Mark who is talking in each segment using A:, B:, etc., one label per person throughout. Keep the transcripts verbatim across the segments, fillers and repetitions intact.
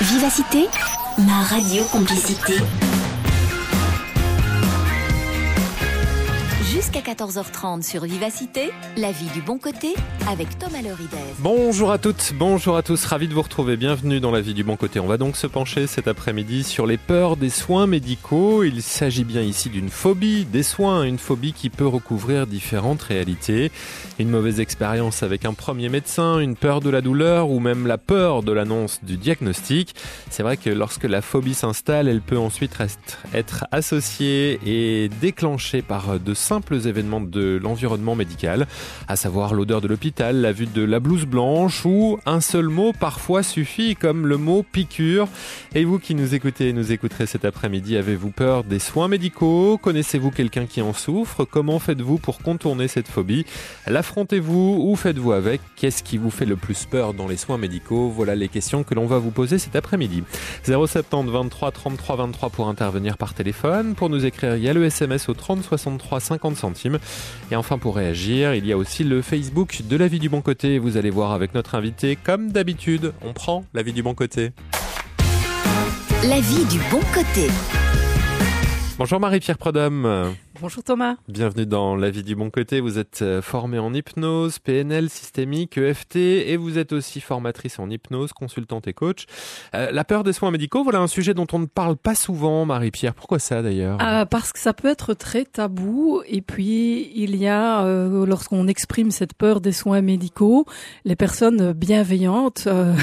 A: Vivacité, ma radio complicité. Jusqu'à quatorze heures trente sur Vivacité, la vie du bon côté avec Thomas Lorides.
B: Bonjour à toutes, bonjour à tous, ravi de vous retrouver, bienvenue dans la vie du bon côté. On va donc se pencher cet après-midi sur les peurs des soins médicaux. Il s'agit bien ici d'une phobie des soins, une phobie qui peut recouvrir différentes réalités. Une mauvaise expérience avec un premier médecin, une peur de la douleur ou même la peur de l'annonce du diagnostic. C'est vrai que lorsque la phobie s'installe, elle peut ensuite être associée et déclenchée par de simples événements de l'environnement médical, à savoir l'odeur de l'hôpital, la vue de la blouse blanche ou un seul mot parfois suffit, comme le mot piqûre. Et vous qui nous écoutez et nous écouterez cet après-midi, avez-vous peur des soins médicaux? Connaissez-vous quelqu'un qui en souffre? Comment faites-vous pour contourner cette phobie? L'affrontez-vous ou faites-vous avec? Qu'est-ce qui vous fait le plus peur dans les soins médicaux? Voilà les questions que l'on va vous poser cet après-midi. zéro sept zéro vingt-trois trente-trois vingt-trois pour intervenir par téléphone. Pour nous écrire, il y a le S M S au trente soixante-trois cinquante centimes. Et enfin, pour réagir, il y a aussi le Facebook de la vie du bon côté. Vous allez voir avec notre invité, comme d'habitude, on prend la vie du bon côté.
A: La vie du bon côté.
B: Bonjour Marie-Pierre Prodhomme.
C: Bonjour Thomas.
B: Bienvenue dans La vie du bon côté. Vous êtes formée en hypnose, P N L, systémique, E F T et vous êtes aussi formatrice en hypnose, consultante et coach. Euh, la peur des soins médicaux, voilà un sujet dont on ne parle pas souvent, Marie-Pierre. Pourquoi ça d'ailleurs ?
C: euh, Parce que ça peut être très tabou et puis il y a, euh, lorsqu'on exprime cette peur des soins médicaux, les personnes bienveillantes euh,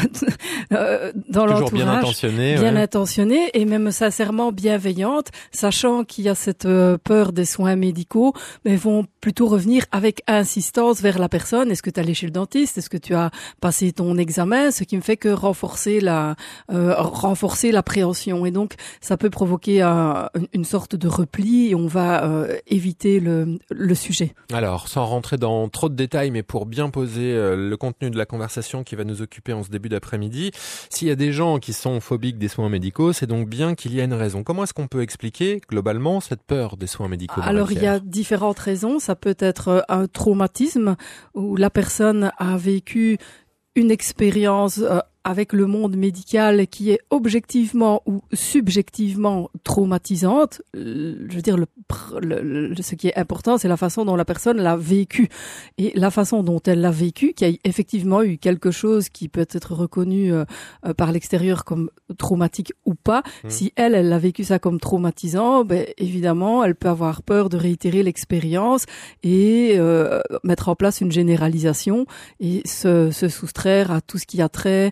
C: euh, dans
B: Toujours
C: l'entourage,
B: bien intentionnées,
C: bien
B: ouais.
C: intentionnées et même sincèrement bienveillantes, sachant qu'il y a cette euh, peur des soins médicaux, mais vont plutôt revenir avec insistance vers la personne. Est-ce que tu es allé chez le dentiste? Est-ce que tu as passé ton examen? Ce qui me fait que renforcer la euh, renforcer l'appréhension. Et donc, ça peut provoquer un, une sorte de repli et on va euh, éviter le, le sujet.
B: Alors, sans rentrer dans trop de détails, mais pour bien poser euh, le contenu de la conversation qui va nous occuper en ce début d'après-midi, s'il y a des gens qui sont phobiques des soins médicaux, c'est donc bien qu'il y a une raison. Comment est-ce qu'on peut expliquer globalement cette peur des soins médicaux?
C: Alors, il y a différentes raisons. Ça peut être un traumatisme où la personne a vécu une expérience euh, avec le monde médical qui est objectivement ou subjectivement traumatisante. Je veux dire, le, le, le, ce qui est important, c'est la façon dont la personne l'a vécu. Et la façon dont elle l'a vécu, qui a effectivement eu quelque chose qui peut être reconnu euh, par l'extérieur comme traumatique ou pas. Mmh. Si elle, elle a vécu ça comme traumatisant, ben, évidemment, elle peut avoir peur de réitérer l'expérience et euh, mettre en place une généralisation et se, se soustraire à tout ce qui a trait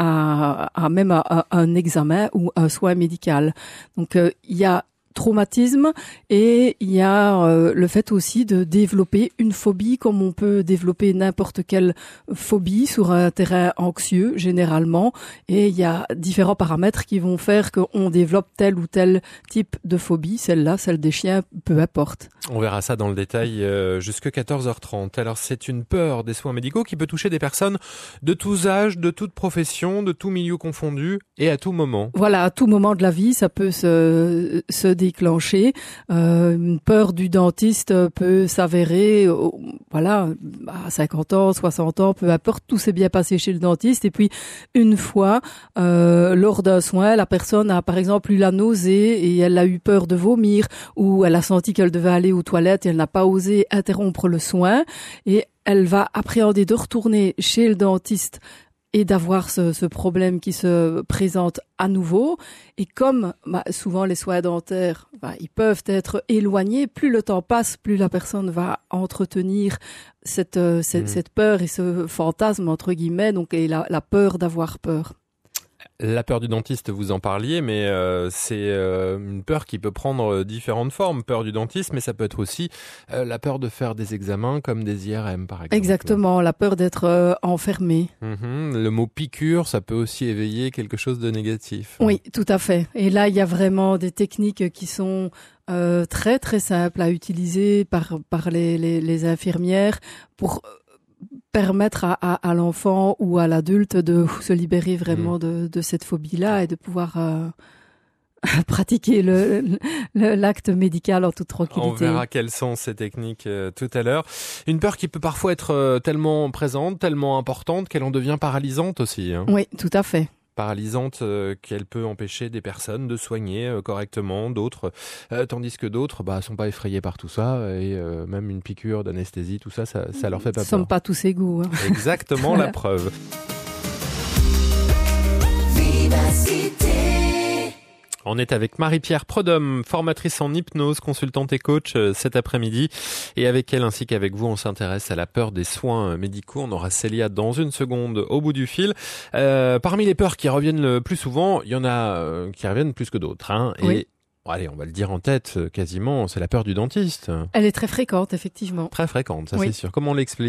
C: à, à même à, à un examen ou un soin médical. Donc euh, il y a traumatisme et il y a euh, le fait aussi de développer une phobie comme on peut développer n'importe quelle phobie sur un terrain anxieux généralement, et il y a différents paramètres qui vont faire qu'on développe tel ou tel type de phobie, celle-là, celle des chiens, peu importe.
B: On verra ça dans le détail euh, jusqu'à quatorze heures trente. Alors c'est une peur des soins médicaux qui peut toucher des personnes de tous âges, de toute profession, de tout milieu confondu et à tout moment.
C: Voilà, à tout moment de la vie, ça peut se, se déclencher. Euh, une peur du dentiste peut s'avérer, euh, voilà, à cinquante ans, soixante ans, peu importe, tout s'est bien passé chez le dentiste. Et puis, une fois, euh, lors d'un soin, la personne a par exemple eu la nausée et elle a eu peur de vomir, ou elle a senti qu'elle devait aller aux toilettes et elle n'a pas osé interrompre le soin. Et elle va appréhender de retourner chez le dentiste et d'avoir ce, ce problème qui se présente à nouveau. Et comme bah, souvent les soins dentaires, bah, ils peuvent être éloignés, plus le temps passe, plus la personne va entretenir cette, euh, cette, mmh. cette peur et ce fantasme, entre guillemets, donc et la, la peur d'avoir peur.
B: La peur du dentiste, vous en parliez, mais euh, c'est euh, une peur qui peut prendre différentes formes. Peur du dentiste, mais ça peut être aussi euh, la peur de faire des examens comme des I R M, par exemple.
C: Exactement, la peur d'être euh, enfermé.
B: Mmh, le mot piqûre, ça peut aussi éveiller quelque chose de négatif.
C: Oui, tout à fait. Et là, il y a vraiment des techniques qui sont euh, très très simples à utiliser par par les les, les infirmières pour permettre à, à, à l'enfant ou à l'adulte de se libérer vraiment mmh. de, de cette phobie-là et de pouvoir euh, pratiquer le, le, l'acte médical en toute tranquillité.
B: On verra quelles sont ces techniques euh, tout à l'heure. Une peur qui peut parfois être euh, tellement présente, tellement importante qu'elle en devient paralysante aussi. Hein.
C: Oui, tout à fait.
B: paralysante euh, qu'elle peut empêcher des personnes de soigner euh, correctement, d'autres, euh, tandis que d'autres bah, sont pas effrayés par tout ça et euh, même une piqûre d'anesthésie, tout ça, ça, ça leur fait pas
C: Nous ne sommes
B: peur.
C: pas tous égaux. Hein.
B: Exactement la preuve. On est avec Marie-Pierre Prodhomme, formatrice en hypnose, consultante et coach euh, cet après-midi. Et avec elle ainsi qu'avec vous, on s'intéresse à la peur des soins médicaux. On aura Célia dans une seconde au bout du fil. Euh, parmi les peurs qui reviennent le plus souvent, il y en a euh, qui reviennent plus que d'autres. Hein. Et
C: Oui.
B: bon, allez, on va le dire en tête euh, quasiment, c'est la peur du dentiste.
C: Elle est très fréquente, effectivement.
B: Très fréquente, ça
C: Oui.
B: c'est sûr. Comment on l'explique ?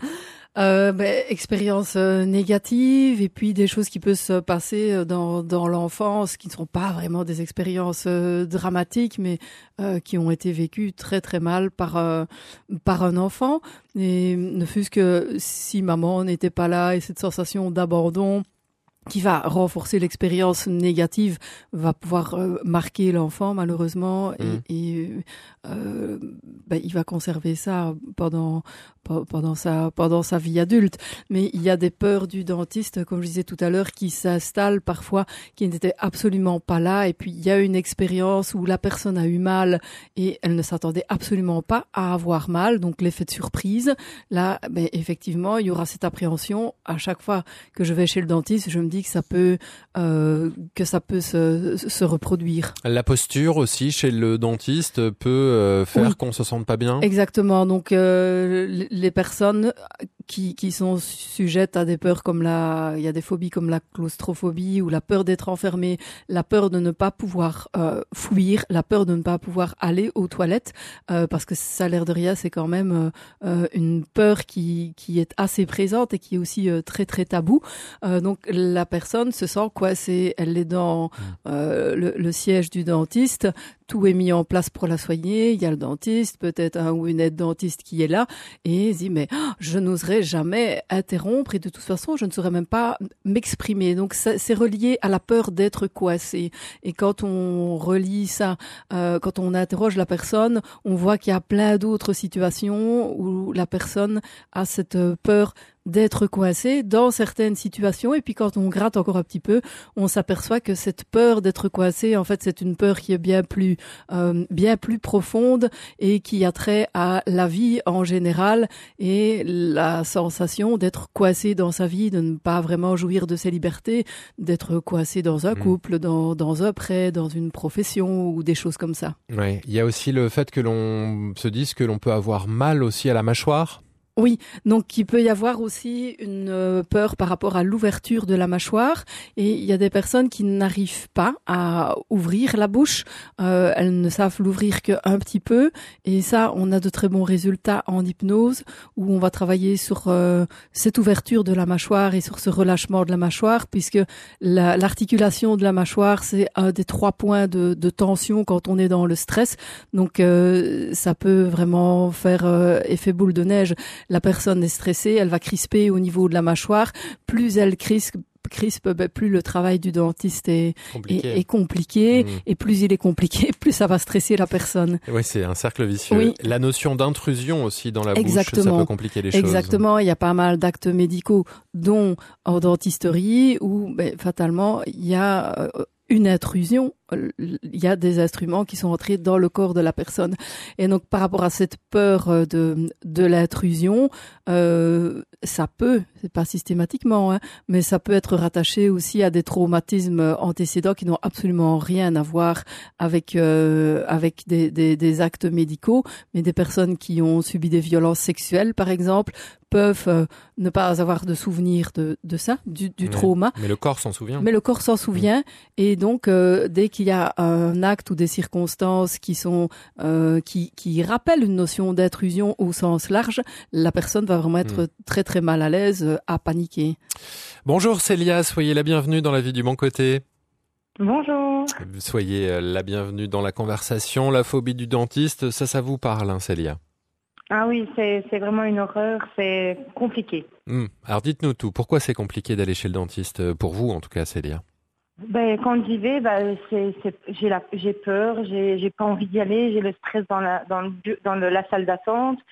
C: Euh, ben, expérience euh, négative et puis des choses qui peuvent se passer euh, dans, dans l'enfance qui ne sont pas vraiment des expériences euh, dramatiques mais euh, qui ont été vécues très très mal par euh, par un enfant et ne fût-ce que si maman n'était pas là et cette sensation d'abandon qui va renforcer l'expérience négative, va pouvoir euh, marquer l'enfant malheureusement et,
B: Mmh.
C: et euh, ben, il va conserver ça pendant pendant sa pendant sa vie adulte. Mais il y a des peurs du dentiste, comme je disais tout à l'heure, qui s'installent parfois, qui n'étaient absolument pas là. Et puis il y a une expérience où la personne a eu mal et elle ne s'attendait absolument pas à avoir mal, donc l'effet de surprise. Là, ben, effectivement, il y aura cette appréhension. À chaque fois que je vais chez le dentiste, je me dis que ça peut euh, que ça peut se, se reproduire.
B: La posture aussi chez le dentiste peut euh, faire
C: Oui.
B: qu'on se sente pas bien.
C: Exactement. Donc euh, les personnes qui qui sont sujettes à des peurs comme la, il y a des phobies comme la claustrophobie ou la peur d'être enfermé, la peur de ne pas pouvoir euh, fuir, la peur de ne pas pouvoir aller aux toilettes, euh, parce que ça a l'air de rien, c'est quand même euh, une peur qui qui est assez présente et qui est aussi euh, très très tabou. Euh, donc la personne se sent coincée, elle est dans euh, le, le siège du dentiste. Tout est mis en place pour la soigner. Il y a le dentiste, peut-être un ou une aide dentiste qui est là, et il dit mais oh, je n'oserais jamais interrompre et de toute façon je ne saurais même pas m'exprimer. Donc ça, c'est relié à la peur d'être coincé. Et quand on relie ça, euh, quand on interroge la personne, on voit qu'il y a plein d'autres situations où la personne a cette peur d'être coincé dans certaines situations. Et puis quand on gratte encore un petit peu, on s'aperçoit que cette peur d'être coincé, en fait, c'est une peur qui est bien plus, euh, bien plus profonde et qui a trait à la vie en général et la sensation d'être coincé dans sa vie, de ne pas vraiment jouir de ses libertés, d'être coincé dans un
B: Mmh.
C: couple, dans, dans un prêt, dans une profession ou des choses comme ça.
B: Ouais. Il y a aussi le fait que l'on se dise que l'on peut avoir mal aussi à la mâchoire.
C: Oui, donc il peut y avoir aussi une euh, peur par rapport à l'ouverture de la mâchoire et il y a des personnes qui n'arrivent pas à ouvrir la bouche, euh, elles ne savent l'ouvrir qu'un petit peu et ça on a de très bons résultats en hypnose où on va travailler sur euh, cette ouverture de la mâchoire et sur ce relâchement de la mâchoire puisque la, l'articulation de la mâchoire c'est un des trois points de, de tension quand on est dans le stress, donc euh, ça peut vraiment faire euh, effet boule de neige. La personne est stressée, elle va crisper au niveau de la mâchoire. Plus elle crispe, crispe ben, plus le travail du dentiste est
B: Compliqué.
C: est, est compliqué.
B: Mmh.
C: Et plus il est compliqué, plus ça va stresser la personne.
B: Oui, c'est un cercle vicieux.
C: Oui.
B: La notion d'intrusion aussi dans la bouche, ça
C: Exactement.
B: peut compliquer les choses.
C: Exactement, il y a pas mal d'actes médicaux, dont en dentisterie, où ben, fatalement, il y a euh, une intrusion, il y a des instruments qui sont entrés dans le corps de la personne. Et donc, par rapport à cette peur de, de l'intrusion, euh, ça peut, c'est pas systématiquement, hein, mais ça peut être rattaché aussi à des traumatismes antécédents qui n'ont absolument rien à voir avec euh, avec des, des, des actes médicaux, mais des personnes qui ont subi des violences sexuelles, par exemple, peuvent euh, ne pas avoir de souvenir de, de ça, du, du
B: Ouais.
C: trauma.
B: Mais le corps s'en souvient.
C: Mais le corps s'en souvient et donc euh, dès qu'il y a un acte ou des circonstances qui sont euh, qui qui rappellent une notion d'intrusion au sens large, la personne va vraiment être
B: Mm.
C: très très mal à l'aise, euh, à paniquer.
B: Bonjour Célia, soyez la bienvenue dans la vie du bon côté.
D: Bonjour.
B: Soyez euh, la bienvenue dans la conversation. La phobie du dentiste, ça, ça vous parle, hein, Célia?
D: Ah oui, c'est c'est vraiment une horreur, c'est compliqué.
B: Hum. Alors dites-nous tout. Pourquoi c'est compliqué d'aller chez le dentiste, euh, pour vous en tout cas, Célia?
D: Ben, quand j'y vais, ben, c'est, c'est, j'ai, la, j'ai peur, j'ai, j'ai pas envie d'y aller, j'ai le stress dans la, dans le, dans le, la salle d'attente.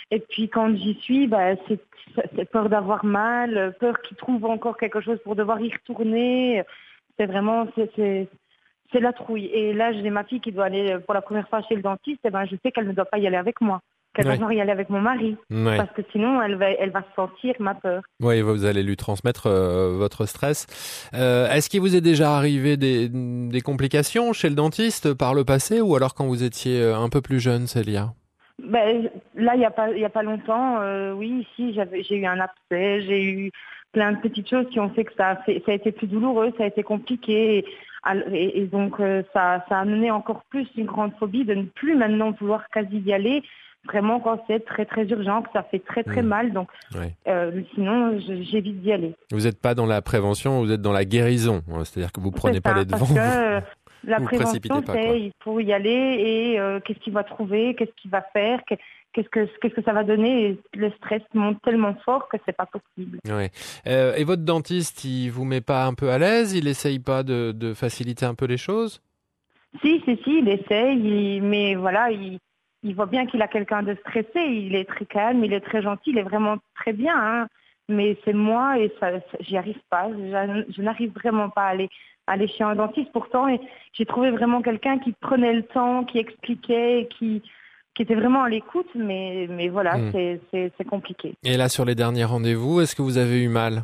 D: Et puis quand j'y suis, bah, c'est, c'est peur d'avoir mal, peur qu'ils trouvent encore quelque chose pour devoir y retourner. C'est vraiment, c'est, c'est, c'est la trouille. Et là, j'ai ma fille qui doit aller pour la première fois chez le dentiste. Et ben, je sais qu'elle ne doit pas y aller avec moi. Qu'elle
B: Ouais.
D: va devoir y aller avec mon mari.
B: Ouais.
D: Parce que sinon, elle va, elle va sentir ma peur.
B: Oui, vous allez lui transmettre euh, votre stress. Euh, est-ce qu'il vous est déjà arrivé des, des complications chez le dentiste par le passé ou alors quand vous étiez un peu plus jeune, Célia ?
D: Ben, là, il n'y a pas, il y a pas longtemps, euh, oui, ici, j'avais, j'ai eu un abcès, j'ai eu plein de petites choses qui ont fait que ça a, fait, ça a été plus douloureux, ça a été compliqué. Et, et, et donc, euh, ça, ça a amené encore plus une grande phobie de ne plus maintenant vouloir quasi y aller. Vraiment, quand c'est très, très urgent, que ça fait très, très mmh. mal. Donc,
B: ouais.
D: euh, sinon, je, j'évite d'y aller.
B: Vous n'êtes pas dans la prévention, vous êtes dans la guérison. C'est-à-dire que vous ne prenez
D: c'est
B: pas
D: ça,
B: les devants.
D: Parce que, la
B: vous
D: prévention,
B: pas,
D: c'est
B: quoi.
D: il faut y aller et euh, qu'est-ce qu'il va trouver, qu'est-ce qu'il va faire, qu'est-ce que qu'est-ce que ça va donner. Et le stress monte tellement fort que c'est pas possible.
B: Ouais. Euh, et votre dentiste, il vous met pas un peu à l'aise? Il essaye pas de, de faciliter un peu les choses?
D: Si, si, si, il essaye, il, mais voilà, il, il voit bien qu'il a quelqu'un de stressé. Il est très calme, il est très gentil, il est vraiment très bien. Hein. Mais c'est moi et ça, ça, j'y arrive pas. Je, je n'arrive vraiment pas à aller. aller chez un dentiste pourtant, et j'ai trouvé vraiment quelqu'un qui prenait le temps, qui expliquait, qui, qui était vraiment à l'écoute, mais, mais voilà, mmh. c'est, c'est, c'est compliqué.
B: Et là, sur les derniers rendez-vous, est-ce que vous avez eu mal?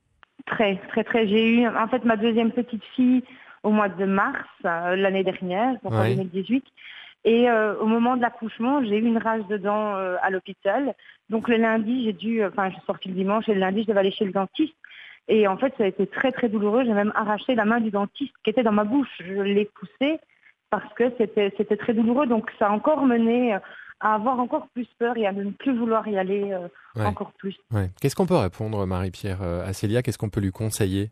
D: Très, très, très. J'ai eu, en fait, ma deuxième petite fille au mois de mars, euh, l'année dernière, donc ouais. en deux mille dix-huit, et euh, au moment de l'accouchement, j'ai eu une rage de dents euh, à l'hôpital. Donc le lundi, j'ai dû, enfin, je suis sortie le dimanche, et le lundi, je devais aller chez le dentiste. Et en fait, ça a été très, très douloureux. J'ai même arraché la main du dentiste qui était dans ma bouche. Je l'ai poussée parce que c'était, c'était très douloureux. Donc, ça a encore mené à avoir encore plus peur et à ne plus vouloir y aller euh, ouais. encore plus.
B: Ouais. Qu'est-ce qu'on peut répondre, Marie-Pierre, à Célia? Qu'est-ce qu'on peut lui conseiller?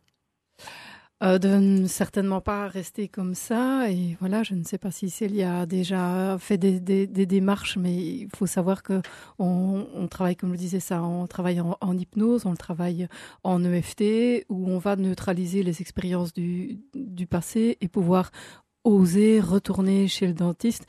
C: Euh, de ne certainement pas rester comme ça. Et voilà, je ne sais pas si Célia a déjà fait des, des, des démarches, mais il faut savoir que on, on travaille, comme je disais ça, on travaille en, en hypnose, on le travaille en E F T, où on va neutraliser les expériences du, du passé et pouvoir oser retourner chez le dentiste.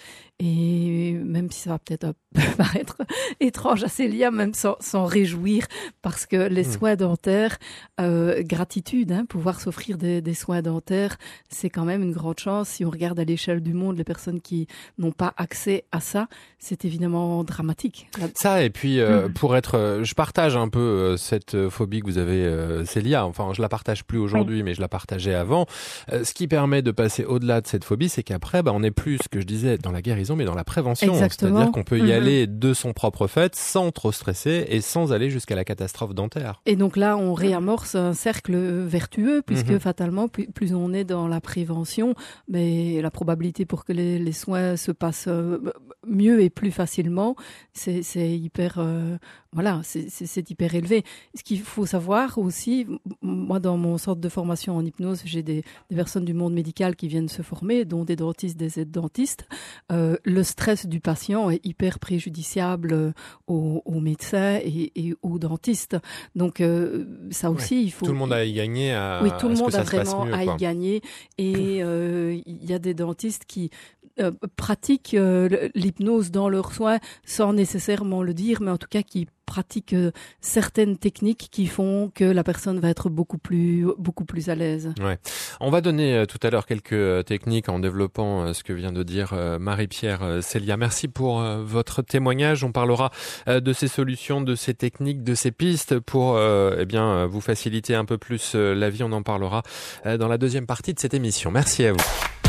C: Et même si ça va peut-être paraître étrange à Célia, même s'en, s'en réjouir, parce que les mmh. soins dentaires, euh, gratitude, hein, pouvoir s'offrir des, des soins dentaires, c'est quand même une grande chance. Si on regarde à l'échelle du monde, les personnes qui n'ont pas accès à ça, c'est évidemment dramatique.
B: Ça, et puis euh, mmh. pour être, euh, je partage un peu euh, cette phobie que vous avez, euh, Célia. Enfin, je la partage plus aujourd'hui, oui. mais je la partageais avant. Euh, ce qui permet de passer au-delà de cette phobie, c'est qu'après, bah, on n'est plus, ce que je disais, dans la guérison, mais dans la prévention.
C: Exactement.
B: C'est-à-dire qu'on peut y
C: mmh.
B: aller de son propre fait, sans trop stresser et sans aller jusqu'à la catastrophe dentaire.
C: Et donc là, on réamorce un cercle vertueux, puisque mmh. fatalement, plus, plus on est dans la prévention, mais la probabilité pour que les, les soins se passent mieux et plus facilement, c'est, c'est hyper, euh, voilà, c'est, c'est, c'est hyper élevé. Ce qu'il faut savoir aussi, moi, dans mon centre de formation en hypnose, j'ai des, des personnes du monde médical qui viennent se former, dont des dentistes, des aides-dentistes. Euh, le stress du patient est hyper préjudiciable aux, aux médecins et, et aux dentistes. Donc euh, ça aussi, ouais. il faut...
B: Tout le monde a à y gagner à,
C: oui, tout
B: à
C: le
B: ce
C: monde
B: que ça
C: a
B: se passe
C: vraiment
B: mieux,
C: à
B: quoi.
C: y gagner. Et euh, il y a des dentistes qui euh, pratiquent euh, l'hypnose dans leurs soins sans nécessairement le dire, mais en tout cas qui pratiquent euh, certaines techniques qui font que la personne va être beaucoup plus beaucoup plus à l'aise.
B: Ouais. On va donner euh, tout à l'heure quelques euh, techniques en développant euh, ce que vient de dire euh, Marie-Pierre euh, Célia. Merci pour euh, votre témoignage. On parlera euh, de ces solutions, de ces techniques, de ces pistes pour euh, eh bien euh, vous faciliter un peu plus euh, la vie. On en parlera euh, dans la deuxième partie de cette émission. Merci à vous.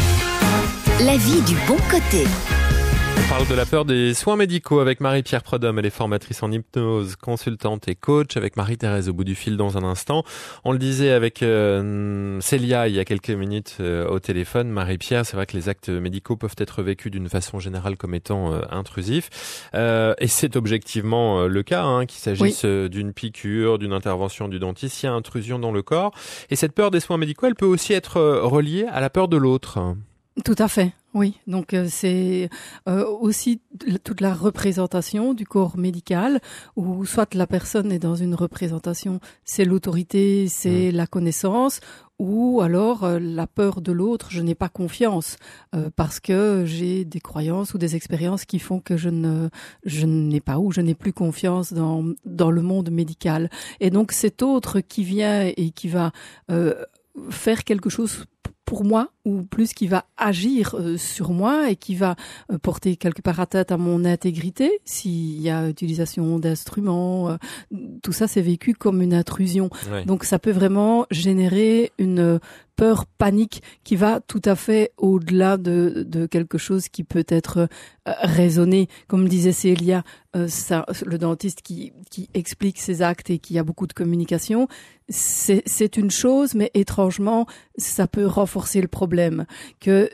A: La vie du bon côté.
B: On parle de la peur des soins médicaux avec Marie-Pierre Prodhomme. Elle est formatrice en hypnose, consultante et coach, avec Marie-Thérèse au bout du fil dans un instant. On le disait avec euh, Célia il y a quelques minutes euh, au téléphone. Marie-Pierre, c'est vrai que les actes médicaux peuvent être vécus d'une façon générale comme étant euh, intrusifs. Euh, et c'est objectivement euh, le cas, hein, qu'il s'agisse oui. euh, d'une piqûre, d'une intervention du dentiste, il y a intrusion dans le corps. Et cette peur des soins médicaux, elle peut aussi être euh, reliée à la peur de l'autre.
C: Tout à fait. Oui, donc euh, c'est euh, aussi toute la représentation du corps médical, où soit la personne est dans une représentation, c'est l'autorité, c'est mmh. la connaissance, ou alors euh, la peur de l'autre, je n'ai pas confiance euh, parce que j'ai des croyances ou des expériences qui font que je ne je n'ai pas ou je n'ai plus confiance dans dans le monde médical. Et donc cet autre qui vient et qui va euh, faire quelque chose pour moi, ou plus qui va agir euh, sur moi et qui va euh, porter quelque part atteinte à mon intégrité, s'il y a utilisation d'instruments, euh, tout ça c'est vécu comme une intrusion. Ouais. Donc ça peut vraiment générer une peur, panique qui va tout à fait au-delà de, de quelque chose qui peut être euh, raisonné. Comme disait Célia, euh, ça, le dentiste qui, qui explique ses actes et qui a beaucoup de communication, c'est, c'est une chose, mais étrangement, ça peut renforcer le problème. Que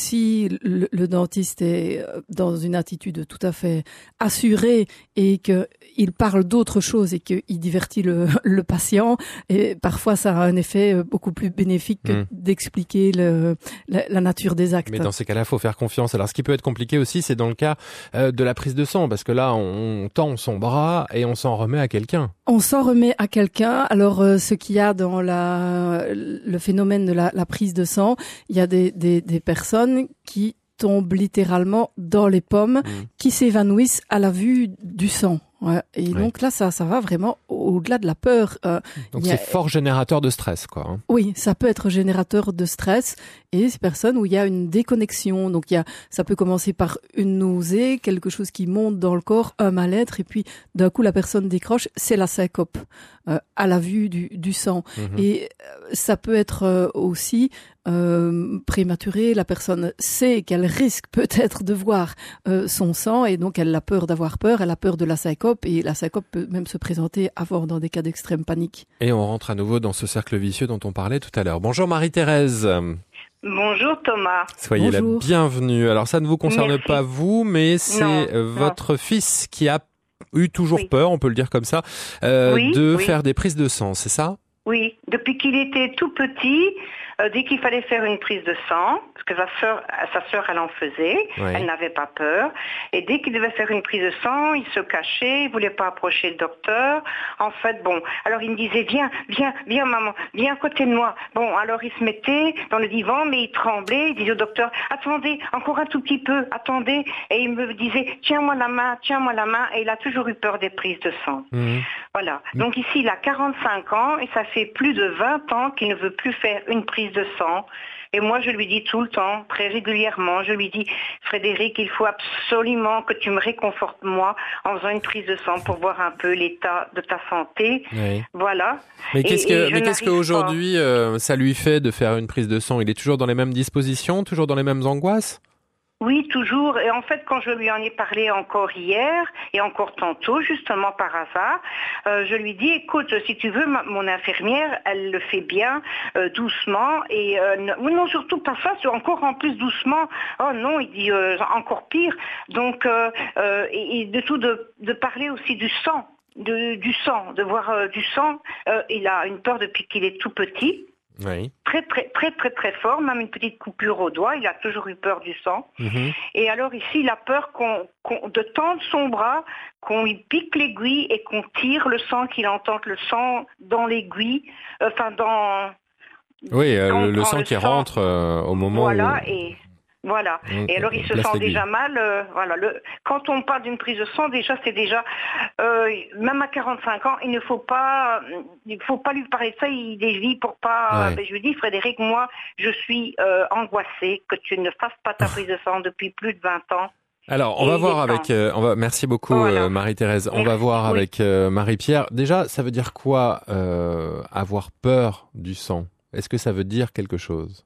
C: si le, le dentiste est dans une attitude tout à fait assurée et qu'il parle d'autre chose et qu'il divertit le, le patient, et parfois ça a un effet beaucoup plus bénéfique que mmh. d'expliquer le, la, la nature des actes.
B: Mais dans ces cas-là, il faut faire confiance. Alors ce qui peut être compliqué aussi, c'est dans le cas euh, de la prise de sang, parce que là, on, on tend son bras et on s'en remet à quelqu'un.
C: On s'en remet à quelqu'un. Alors, euh, ce qu'il y a dans la, le phénomène de la, la prise de sang, il y a des, des, des personnes qui tombent littéralement dans les pommes, mmh. qui s'évanouissent à la vue du sang. Ouais. Et oui. donc là, ça, ça va vraiment au-delà de la peur. Euh,
B: donc c'est a... fort générateur de stress, quoi. Hein.
C: Oui, ça peut être générateur de stress. Et ces personnes où il y a une déconnexion. Donc il y a, ça peut commencer par une nausée, quelque chose qui monte dans le corps, un mal-être, et puis d'un coup la personne décroche. C'est la syncope euh, à la vue du, du sang. Mmh. Et euh, ça peut être euh, aussi euh, prématuré. La personne sait qu'elle risque peut-être de voir euh, son sang, et donc elle a peur d'avoir peur. Elle a peur de la syncope. Et la syncope peut même se présenter avant dans des cas d'extrême panique.
B: Et on rentre à nouveau dans ce cercle vicieux dont on parlait tout à l'heure. Bonjour Marie-Thérèse.
E: Bonjour Thomas.
B: Soyez
C: Bonjour.
B: la bienvenue. Alors ça ne vous concerne
E: Merci.
B: pas vous, mais c'est
E: non,
B: votre
E: non.
B: fils qui a eu toujours
E: oui.
B: peur, on peut le dire comme ça, euh,
E: oui,
B: de
E: oui.
B: faire des prises de sang, c'est ça ?
E: Oui, depuis qu'il était tout petit, euh, dès qu'il fallait faire une prise de sang, parce que sa sœur, sa sœur elle en faisait, oui. elle n'avait pas peur, et dès qu'il devait faire une prise de sang, il se cachait, il voulait pas approcher le docteur. En fait, bon, alors il me disait viens, viens, viens maman, viens à côté de moi. Bon, alors il se mettait dans le divan, mais il tremblait, il disait au docteur attendez, encore un tout petit peu, attendez, et il me disait tiens-moi la main, tiens-moi la main, et il a toujours eu peur des prises de sang. Mmh. Voilà. Mmh. Donc ici il a quarante-cinq ans et ça fait plus de vingt ans qu'il ne veut plus faire une prise de sang. Et moi, je lui dis tout le temps, très régulièrement, je lui dis, Frédéric, il faut absolument que tu me réconfortes, moi, en faisant une prise de sang pour voir un peu l'état de ta santé. Oui. Voilà.
B: Mais qu'est-ce et, que, et mais qu'est-ce qu'aujourd'hui, euh, ça lui fait de faire une prise de sang ? Il est toujours dans les mêmes dispositions, toujours dans les mêmes angoisses ?
E: Oui, toujours. Et en fait, quand je lui en ai parlé encore hier et encore tantôt, justement par hasard, euh, je lui dis, écoute, si tu veux, ma, mon infirmière, elle le fait bien, euh, doucement. Et euh, non, non, surtout pas ça, c'est encore en plus doucement. Oh non, il dit euh, encore pire. Donc, euh, euh, et, et de tout, de, de parler aussi du sang, de, du sang, de voir euh, du sang. Euh, il a une peur depuis qu'il est tout petit.
B: Oui.
E: Très, très, très, très, très fort, même une petite coupure au doigt, il a toujours eu peur du sang. Mmh. Et alors ici, il a peur qu'on, qu'on, de tendre son bras, qu'on lui pique l'aiguille et qu'on tire le sang, qu'il entende le sang dans l'aiguille, enfin dans...
B: Oui, euh, le sang le qui sang. rentre euh, au moment
E: voilà,
B: où...
E: et... Voilà.
B: Donc,
E: et alors il se sent déjà mal. Euh, voilà. Le, quand on parle d'une prise de sang, déjà c'est déjà euh, même à quarante-cinq ans, il ne faut pas, il faut pas lui parler de ça. Il dévie pour pas. Ouais. Ben, je lui dis Frédéric, moi je suis euh, angoissée que tu ne fasses pas ta prise de sang depuis plus de vingt ans.
B: Alors, on va voir avec, euh, on va, merci beaucoup, voilà. euh, Marie-Thérèse. On va voir oui. avec euh, Marie-Pierre. Déjà, ça veut dire quoi, euh, avoir peur du sang? Est-ce que ça veut dire quelque chose?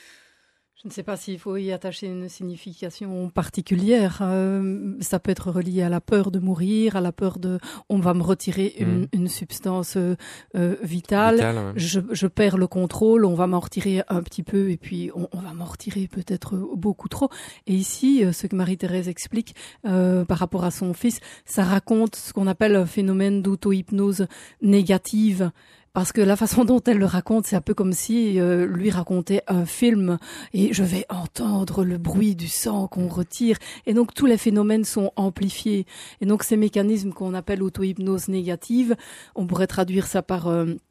C: Je ne sais pas s'il faut y attacher une signification particulière. Euh, ça peut être relié à la peur de mourir, à la peur de on va me retirer une, mmh. une substance euh, vitale. Vital, ouais. je, je perds le contrôle, on va m'en retirer un petit peu et puis on, on va m'en retirer peut-être beaucoup trop. Et ici, ce que Marie-Thérèse explique euh, par rapport à son fils, ça raconte ce qu'on appelle un phénomène d'auto-hypnose négative. Parce que la façon dont elle le raconte, c'est un peu comme si euh, lui racontait un film et je vais entendre le bruit du sang qu'on retire. Et donc tous les phénomènes sont amplifiés. Et donc ces mécanismes qu'on appelle auto-hypnose négative, on pourrait traduire ça par... Euh,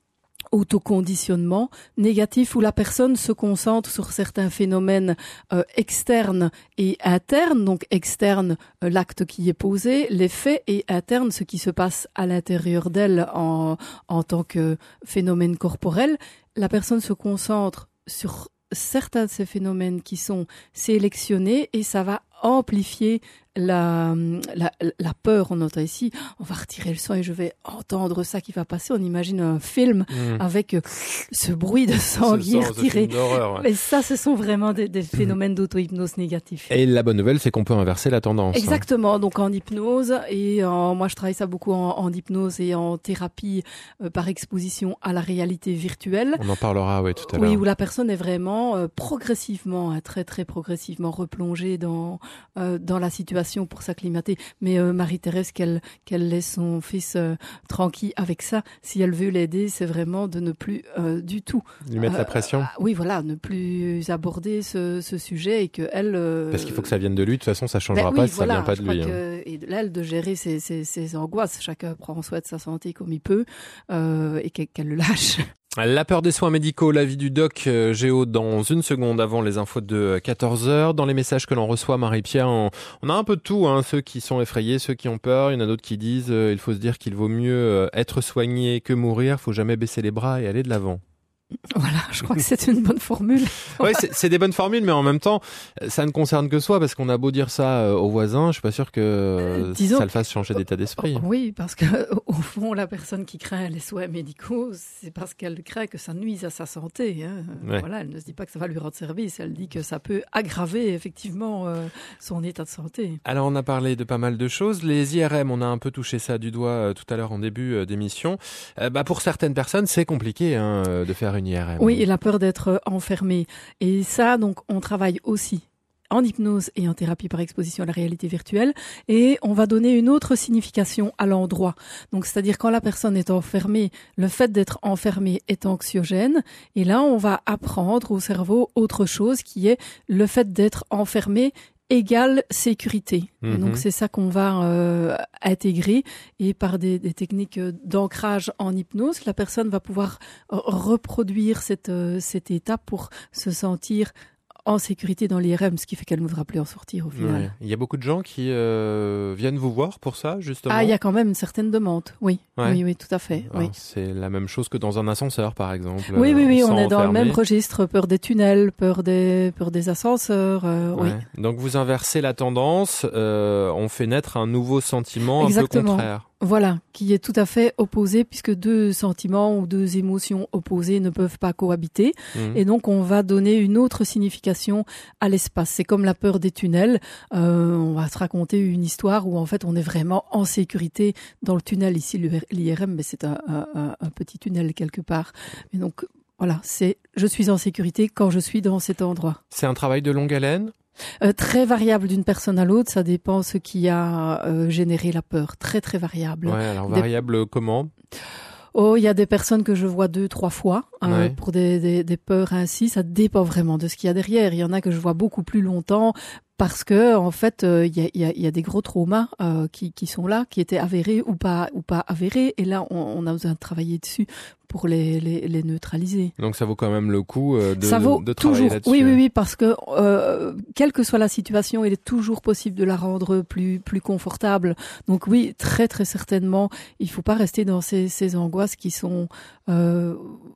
C: autoconditionnement négatif où la personne se concentre sur certains phénomènes euh, externes et internes. Donc externe, euh, l'acte qui est posé, les faits, et interne, ce qui se passe à l'intérieur d'elle en, en tant que phénomène corporel. La personne se concentre sur certains de ces phénomènes qui sont sélectionnés et ça va amplifier la, la, la peur. On entend ici, on va retirer le son et je vais entendre ça qui va passer. On imagine un film mmh. avec euh, ce bruit de sang qui est retiré. Mais ça, ce sont vraiment des, des phénomènes mmh. d'auto-hypnose négatifs.
B: Et la bonne nouvelle, c'est qu'on peut inverser la tendance.
C: Exactement. Hein. Donc en hypnose, et en, moi je travaille ça beaucoup en, en hypnose et en thérapie euh, par exposition à la réalité virtuelle.
B: On en parlera, oui, tout à l'heure.
C: Oui, où la personne est vraiment euh, progressivement, hein, très très progressivement replongée dans euh, dans la situation pour s'acclimater. Mais euh, Marie-Thérèse, qu'elle qu'elle laisse son fils euh, tranquille avec ça. Si elle veut l'aider, c'est vraiment de ne plus euh, du tout
B: lui mettre euh, la pression.
C: Euh, oui, voilà, ne plus aborder ce, ce sujet et que elle. Euh,
B: Parce qu'il faut que ça vienne de lui. De toute façon, ça changera
C: ben,
B: pas
C: oui,
B: si
C: voilà,
B: ça vient pas de lui.
C: Que,
B: hein.
C: Et là, elle de gérer ses, ses, ses angoisses. Chacun prend soin de sa santé comme il peut euh, et qu'elle, qu'elle le lâche.
B: La peur des soins médicaux, l'avis du doc euh, Géo dans une seconde avant les infos de quatorze heures. Dans les messages que l'on reçoit, Marie-Pierre, on, on a un peu de tout, hein, ceux qui sont effrayés, ceux qui ont peur. Il y en a d'autres qui disent euh, il faut se dire qu'il vaut mieux euh, être soigné que mourir, il faut jamais baisser les bras et aller de l'avant.
C: Voilà, je crois que c'est une bonne formule.
B: Oui, c'est, c'est des bonnes formules, mais en même temps, ça ne concerne que soi, parce qu'on a beau dire ça euh, aux voisins, je suis pas sûr que euh, Disons, ça le fasse changer d'état d'esprit.
C: Oui, parce que au fond, la personne qui craint les soins médicaux, c'est parce qu'elle craint que ça nuise à sa santé. Hein. Ouais. Voilà, elle ne se dit pas que ça va lui rendre service, elle dit que ça peut aggraver effectivement euh, son état de santé.
B: Alors, on a parlé de pas mal de choses. Les I R M, on a un peu touché ça du doigt euh, tout à l'heure en début euh, d'émission. Euh, bah, pour certaines personnes, c'est compliqué hein, de faire une I R M.
C: Oui, et la peur d'être enfermé. Et ça, donc, on travaille aussi en hypnose et en thérapie par exposition à la réalité virtuelle. Et on va donner une autre signification à l'endroit. Donc, c'est-à-dire quand la personne est enfermée, le fait d'être enfermé est anxiogène. Et là, on va apprendre au cerveau autre chose qui est le fait d'être enfermé égale sécurité. Mmh. Donc c'est ça qu'on va euh, intégrer et par des, des techniques d'ancrage en hypnose, la personne va pouvoir reproduire cette, euh, cet état pour se sentir en sécurité dans l'I R M, ce qui fait qu'elle ne voudra plus en sortir au final.
B: Ouais. Il y a beaucoup de gens qui euh, viennent vous voir pour ça, justement.
C: Ah, il y a quand même une certaine demande, oui. Ouais. Oui, oui, tout à fait.
B: Alors,
C: oui.
B: C'est la même chose que dans un ascenseur, par exemple.
C: Oui, oui, oui, on est dans le même registre. Peur des tunnels, peur des, peur des ascenseurs, euh,
B: ouais.
C: oui.
B: Donc vous inversez la tendance, euh, on fait naître un nouveau sentiment
C: Exactement.
B: Un peu contraire.
C: Voilà, qui est tout à fait opposé puisque deux sentiments ou deux émotions opposées ne peuvent pas cohabiter. Mmh. Et donc, on va donner une autre signification à l'espace. C'est comme la peur des tunnels. Euh, on va se raconter une histoire où, en fait, on est vraiment en sécurité dans le tunnel. Ici, l'I R M, mais c'est un, un, un petit tunnel quelque part. Et donc, voilà, c'est je suis en sécurité quand je suis dans cet endroit.
B: C'est un travail de longue haleine ?
C: Euh, très variable d'une personne à l'autre, ça dépend ce qui a euh, généré la peur. Très très variable.
B: Ouais, alors variable des... comment ?
C: Oh, il y a des personnes que je vois deux, trois fois euh,
B: ouais.
C: pour des, des, des peurs ainsi. Ça dépend vraiment de ce qu'il y a derrière. Il y en a que je vois beaucoup plus longtemps parce que en fait, il euh, y, a, y, a, y a des gros traumas euh, qui, qui sont là, qui étaient avérés ou pas ou pas avérés. Et là, on, on a besoin de travailler dessus pour les, les, les neutraliser.
B: Donc ça vaut quand même le coup euh, de,
C: ça vaut
B: de travailler
C: toujours.
B: là-dessus.
C: Oui, oui, oui, parce que euh, quelle que soit la situation, il est toujours possible de la rendre plus plus confortable. Donc oui, très très certainement, il faut pas rester dans ces, ces angoisses qui sont euh,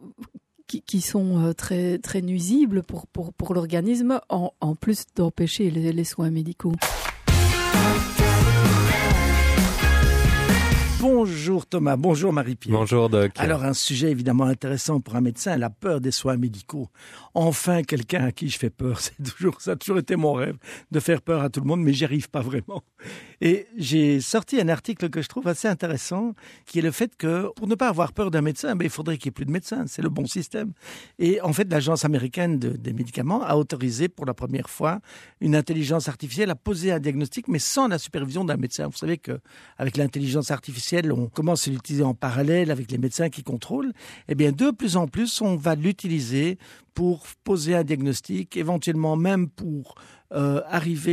C: qui, qui sont euh, très très nuisibles pour pour pour l'organisme, en, en plus d'empêcher les, les soins médicaux.
F: Bonjour Thomas, bonjour Marie-Pierre.
B: Bonjour Doc.
F: Alors un sujet évidemment intéressant pour un médecin, la peur des soins médicaux. Enfin quelqu'un à qui je fais peur, c'est toujours, ça a toujours été mon rêve de faire peur à tout le monde, mais j'y arrive pas vraiment. Et j'ai sorti un article que je trouve assez intéressant, qui est le fait que pour ne pas avoir peur d'un médecin, ben, il faudrait qu'il n'y ait plus de médecins, c'est le bon système. Et en fait l'agence américaine de, des médicaments a autorisé pour la première fois une intelligence artificielle à poser un diagnostic, mais sans la supervision d'un médecin. Vous savez qu'avec l'intelligence artificielle, on commence à l'utiliser en parallèle avec les médecins qui contrôlent. Eh bien, de plus en plus, on va l'utiliser pour poser un diagnostic, éventuellement même pour euh, arriver à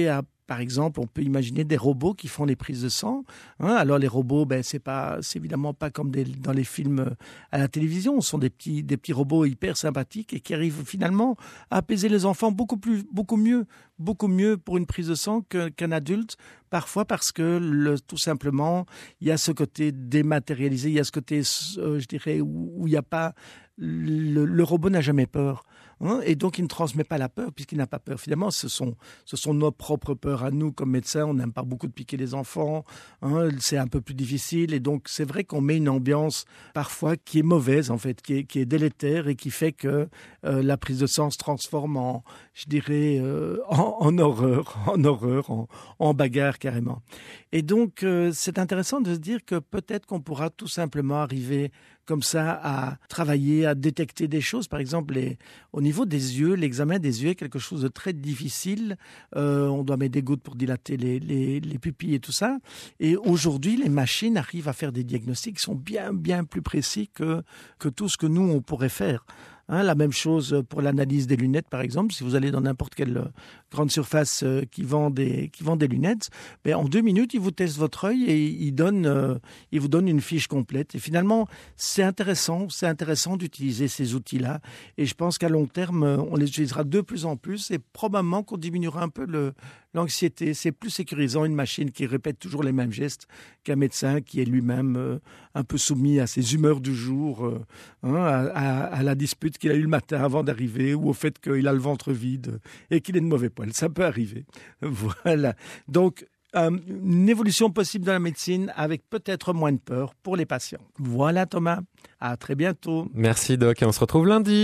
F: par exemple, on peut imaginer des robots qui font des prises de sang. Hein. Alors les robots, ben c'est pas, c'est évidemment pas comme des, dans les films à la télévision. Ce sont des petits, des petits robots hyper sympathiques et qui arrivent finalement à apaiser les enfants beaucoup plus, beaucoup mieux, beaucoup mieux pour une prise de sang que, qu'un adulte. Parfois parce que le, tout simplement, il y a ce côté dématérialisé, il y a ce côté, euh, je dirais, où, où il n'y a pas, le, le robot n'a jamais peur. Hein, et donc, il ne transmet pas la peur puisqu'il n'a pas peur. Finalement, ce sont, ce sont nos propres peurs à nous comme médecins. On n'aime pas beaucoup de piquer les enfants. Hein, c'est un peu plus difficile. Et donc, c'est vrai qu'on met une ambiance parfois qui est mauvaise, en fait, qui est, qui est délétère et qui fait que euh, la prise de sang se transforme en, je dirais, euh, en, en horreur, en horreur, en, en bagarre carrément. Et donc, euh, c'est intéressant de se dire que peut-être qu'on pourra tout simplement arriver comme ça à travailler, à détecter des choses. Par exemple, les, au niveau des yeux, l'examen des yeux est quelque chose de très difficile. Euh, on doit mettre des gouttes pour dilater les, les, les pupilles et tout ça. Et aujourd'hui, les machines arrivent à faire des diagnostics qui sont bien, bien plus précis que, que tout ce que nous, on pourrait faire. Hein, la même chose pour l'analyse des lunettes, par exemple. Si vous allez dans n'importe quelle grande surface euh, qui vend des qui vend des lunettes, ben en deux minutes, ils vous testent votre œil et ils donnent euh, ils vous donnent une fiche complète. Et finalement, c'est intéressant, c'est intéressant d'utiliser ces outils-là. Et je pense qu'à long terme, on les utilisera de plus en plus et probablement qu'on diminuera un peu le l'anxiété. C'est plus sécurisant une machine qui répète toujours les mêmes gestes qu'un médecin qui est lui-même euh, un peu soumis à ses humeurs du jour, euh, hein, à, à, à la dispute qu'il a eu le matin avant d'arriver ou au fait qu'il a le ventre vide et qu'il est de mauvais poil. Ça peut arriver. Voilà. Donc, euh, une évolution possible dans la médecine avec peut-être moins de peur pour les patients. Voilà Thomas. À très bientôt.
B: Merci Doc et on se retrouve lundi.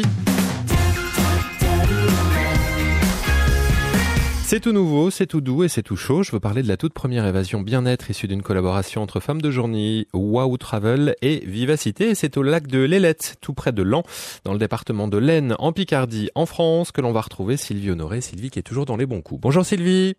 B: C'est tout nouveau, c'est tout doux et c'est tout chaud. Je veux parler de la toute première évasion bien-être issue d'une collaboration entre Femmes de Journée, Wow Travel et Vivacité. Et c'est au lac de l'Ailette, tout près de Laon, dans le département de l'Aisne, en Picardie, en France, que l'on va retrouver Sylvie Honoré. Sylvie qui est toujours dans les bons coups. Bonjour Sylvie.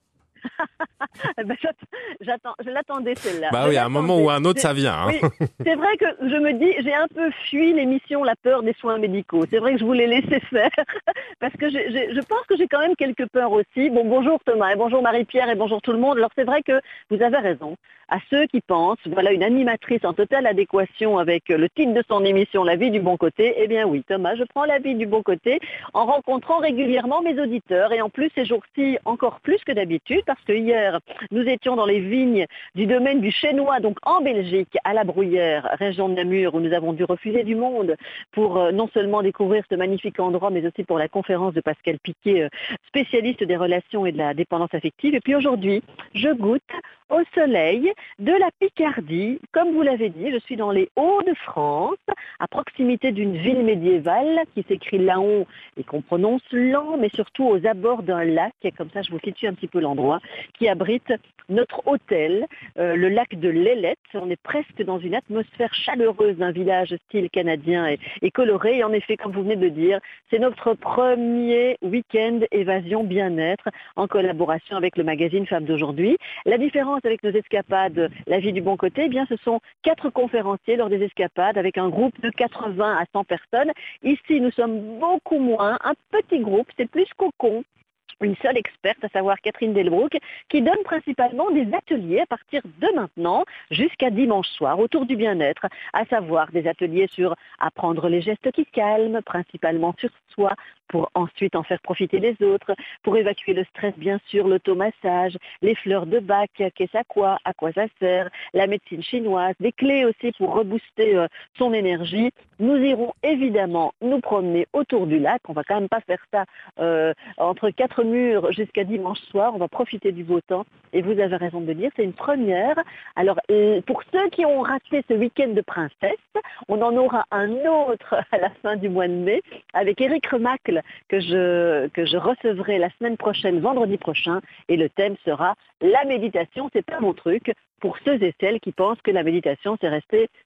G: ben, j'attends, je l'attendais celle-là.
B: Bah oui, à un moment ou à un autre, ça vient. Hein.
G: Oui, c'est vrai que je me dis, j'ai un peu fui l'émission La peur des soins médicaux. C'est vrai que je voulais laisser faire parce que je, je, je pense que j'ai quand même quelques peurs aussi. Bon, bonjour Thomas et bonjour Marie-Pierre et bonjour tout le monde. Alors c'est vrai que vous avez raison. À ceux qui pensent, voilà une animatrice en totale adéquation avec le titre de son émission La vie du bon côté. Eh bien oui, Thomas, je prends la vie du bon côté en rencontrant régulièrement mes auditeurs et en plus ces jours-ci encore plus que d'habitude parce que hier nous étions dans les vignes du domaine du Chênois, donc en Belgique, à la Bruyère, région de Namur, où nous avons dû refuser du monde pour euh, non seulement découvrir ce magnifique endroit, mais aussi pour la conférence de Pascal Piquet, euh, spécialiste des relations et de la dépendance affective. Et puis aujourd'hui, je goûte au soleil de la Picardie. Comme vous l'avez dit, je suis dans les Hauts-de-France, à proximité d'une ville médiévale qui s'écrit Laon et qu'on prononce Lan, mais surtout aux abords d'un lac, et comme ça je vous situe un petit peu l'endroit, qui abrite notre hôtel, euh, le lac de l'Ailette. On est presque dans une atmosphère chaleureuse d'un village style canadien et, et coloré. Et en effet, comme vous venez de le dire, c'est notre premier week-end évasion bien-être en collaboration avec le magazine Femmes d'aujourd'hui. La différence avec nos escapades La vie du bon côté, eh bien, ce sont quatre conférenciers lors des escapades avec un groupe de quatre-vingts à cent personnes. Ici, nous sommes beaucoup moins, un petit groupe, c'est plus cocon. Une seule experte, à savoir Catherine Delbrouck, qui donne principalement des ateliers à partir de maintenant jusqu'à dimanche soir autour du bien-être, à savoir des ateliers sur apprendre les gestes qui calment, principalement sur soi, pour ensuite en faire profiter les autres, pour évacuer le stress, bien sûr, l'automassage, les fleurs de Bach, qu'est-ce à quoi, à quoi ça sert, la médecine chinoise, des clés aussi pour rebooster euh, son énergie. Nous irons évidemment nous promener autour du lac. On va quand même pas faire ça euh, entre quatre murs jusqu'à dimanche soir. On va profiter du beau temps. Et vous avez raison de le dire, c'est une première. Alors, euh, pour ceux qui ont raté ce week-end de princesse, on en aura un autre à la fin du mois de mai avec Éric Remacle que je, que je recevrai la semaine prochaine, vendredi prochain. Et le thème sera la méditation. C'est pas mon truc. Pour ceux et celles qui pensent que la méditation, c'est rester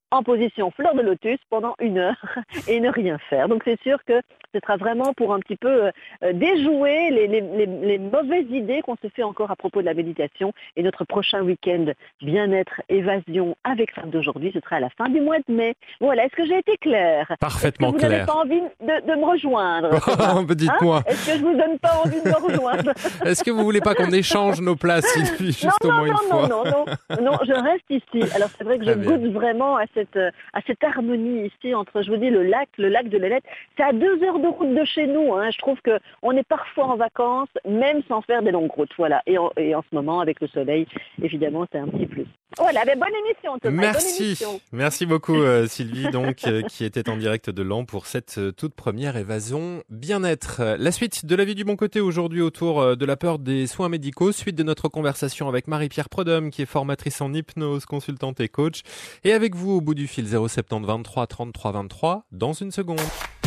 G: en position fleur de lotus pendant une heure et ne rien faire. Donc c'est sûr que ce sera vraiment pour un petit peu euh, déjouer les, les, les, les mauvaises idées qu'on se fait encore à propos de la méditation. Et notre prochain week-end bien-être, évasion avec Femme d'aujourd'hui, ce sera à la fin du mois de mai. Voilà, est-ce que j'ai été claire?
B: Parfaitement
G: claire. Vous n'avez
B: clair.
G: pas envie de, de me rejoindre?
B: Dites-moi.
G: Hein, est-ce que je vous donne pas envie de me rejoindre?
B: Est-ce que vous voulez pas qu'on échange nos places, Sylvie, juste
G: non,
B: au
G: non,
B: moins
G: non,
B: une
G: non,
B: fois?
G: non, non, non, non, je reste ici. Alors c'est vrai que
B: Très
G: je
B: bien.
G: goûte vraiment à cette à cette harmonie ici entre, je vous dis, le lac, le lac de l'Ailette. C'est à deux heures de route de chez nous. Hein. Je trouve que on est parfois en vacances, même sans faire des longues routes. Voilà. Et en, et en ce moment, avec le soleil, évidemment, c'est un petit plus. Voilà, ben bonne émission, Thomas.
B: Merci,
G: bonne émission.
B: merci beaucoup euh, Sylvie, donc euh, qui était en direct de Laon pour cette euh, toute première évasion bien-être. Euh, La suite de la vie du bon côté aujourd'hui autour euh, de la peur des soins médicaux, suite de notre conversation avec Marie-Pierre Prodhomme qui est formatrice en hypnose, consultante et coach, et avec vous au bout du fil zéro sept zéro vingt-trois trente-trois vingt-trois dans une seconde.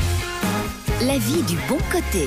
A: La vie du bon côté.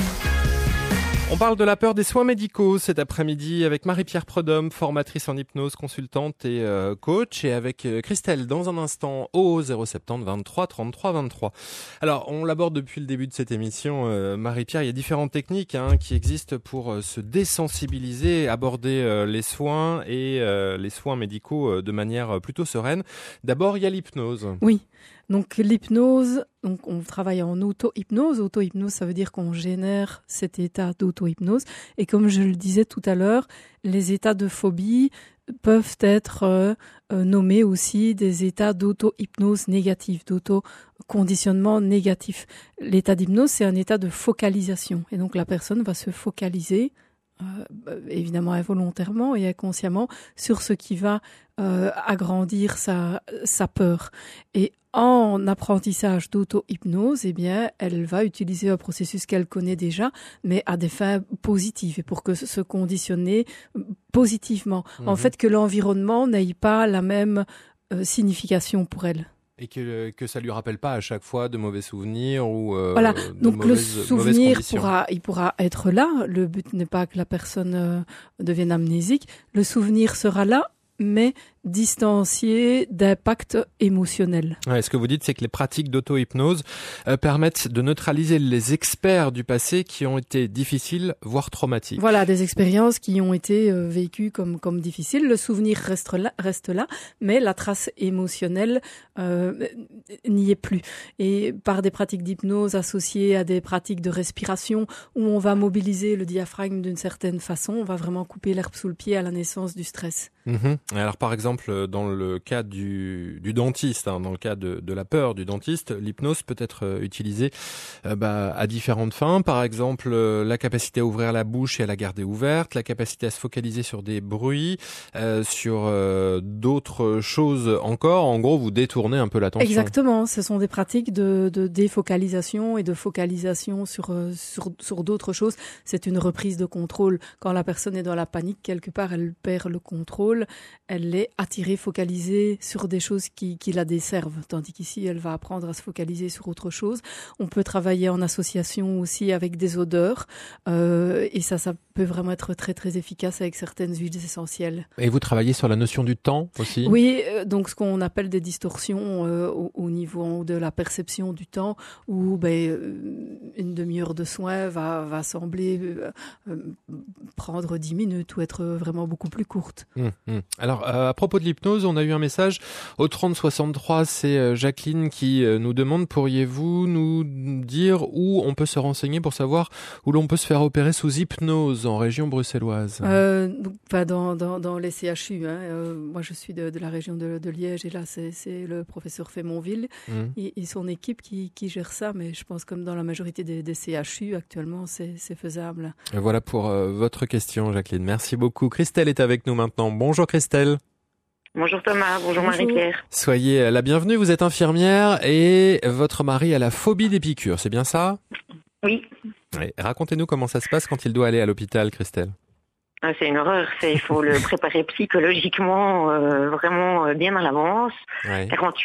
B: On parle de la peur des soins médicaux cet après-midi avec Marie-Pierre Prodhomme, formatrice en hypnose, consultante et euh, coach, et avec euh, Christelle dans un instant au zéro sept zéro vingt-trois trente-trois vingt-trois. Alors, on l'aborde depuis le début de cette émission, euh, Marie-Pierre, il y a différentes techniques hein, qui existent pour euh, se désensibiliser, aborder euh, les soins et euh, les soins médicaux euh, de manière plutôt sereine. D'abord, il y a l'hypnose.
C: Oui. Donc l'hypnose, donc on travaille en auto-hypnose. Auto-hypnose, ça veut dire qu'on génère cet état d'auto-hypnose. Et comme je le disais tout à l'heure, les états de phobie peuvent être euh, euh, nommés aussi des états d'auto-hypnose négative, d'auto-conditionnement négatif. L'état d'hypnose, c'est un état de focalisation. Et donc la personne va se focaliser, euh, évidemment involontairement et inconsciemment, sur ce qui va euh, agrandir sa, sa peur. Et en apprentissage d'auto-hypnose, eh bien, elle va utiliser un processus qu'elle connaît déjà, mais à des fins positives et pour que se conditionner positivement. Mmh. En fait, que l'environnement n'ait pas la même euh, signification pour elle.
B: Et que, que ça lui rappelle pas à chaque fois de mauvais souvenirs ou euh,
C: voilà.
B: de
C: Donc
B: mauvaises,
C: le souvenir
B: mauvaises
C: pourra, il pourra être là. Le but n'est pas que la personne euh, devienne amnésique. Le souvenir sera là, mais distancié d'impact émotionnel.
B: Ouais, ce que vous dites, c'est que les pratiques d'auto-hypnose euh, permettent de neutraliser les experts du passé qui ont été difficiles, voire traumatiques.
C: Voilà, des expériences qui ont été euh, vécues comme comme difficiles. Le souvenir reste là, reste là, mais la trace émotionnelle euh, n'y est plus. Et par des pratiques d'hypnose associées à des pratiques de respiration où on va mobiliser le diaphragme d'une certaine façon, on va vraiment couper l'herbe sous le pied à la naissance du stress.
B: Mmh. Alors par exemple, dans le cas du, du dentiste, hein, dans le cas de, de la peur du dentiste, l'hypnose peut être utilisée euh, bah, à différentes fins. Par exemple, euh, la capacité à ouvrir la bouche et à la garder ouverte, la capacité à se focaliser sur des bruits, euh, sur euh, d'autres choses encore. En gros, vous détournez un peu l'attention.
C: Exactement, ce sont des pratiques de, de défocalisation et de focalisation sur, euh, sur, sur d'autres choses. C'est une reprise de contrôle. Quand la personne est dans la panique, quelque part, elle perd le contrôle. Elle est attirée, focalisée sur des choses qui, qui la desservent. Tandis qu'ici, elle va apprendre à se focaliser sur autre chose. On peut travailler en association aussi avec des odeurs. Euh, et ça, ça peut vraiment être très, très efficace avec certaines huiles essentielles.
B: Et vous travaillez sur la notion du temps aussi ?
C: Oui, euh, donc ce qu'on appelle des distorsions euh, au, au niveau de la perception du temps, où ben, une demi-heure de soin va, va sembler euh, euh, prendre dix minutes ou être vraiment beaucoup plus courte.
B: Mmh, mmh. Alors, euh, à propos de l'hypnose, on a eu un message au trente soixante-trois, c'est euh, Jacqueline qui euh, nous demande, pourriez-vous nous dire où on peut se renseigner pour savoir où l'on peut se faire opérer sous hypnose en région bruxelloise ?
C: euh, donc, pas dans, dans, dans les C H U. Hein. Euh, moi, je suis de, de la région de, de Liège et là, c'est, c'est le professeur Fémonville mmh. et, et son équipe qui, qui gère ça. Mais je pense comme dans la majorité des, des C H U actuellement, c'est, c'est faisable.
B: Et voilà pour euh, votre question, Jacqueline. Merci beaucoup. Christelle est avec nous maintenant. Bonjour Christelle.
E: Bonjour Thomas, bonjour, bonjour Marie-Pierre.
B: Soyez la bienvenue, vous êtes infirmière et votre mari a la phobie des piqûres, c'est bien ça ?
E: Oui.
B: Ouais. Racontez-nous comment ça se passe quand il doit aller à l'hôpital, Christelle.
E: Ah, c'est une horreur, c'est, il faut le préparer psychologiquement euh, vraiment bien à l'avance. Ouais. quarante-huit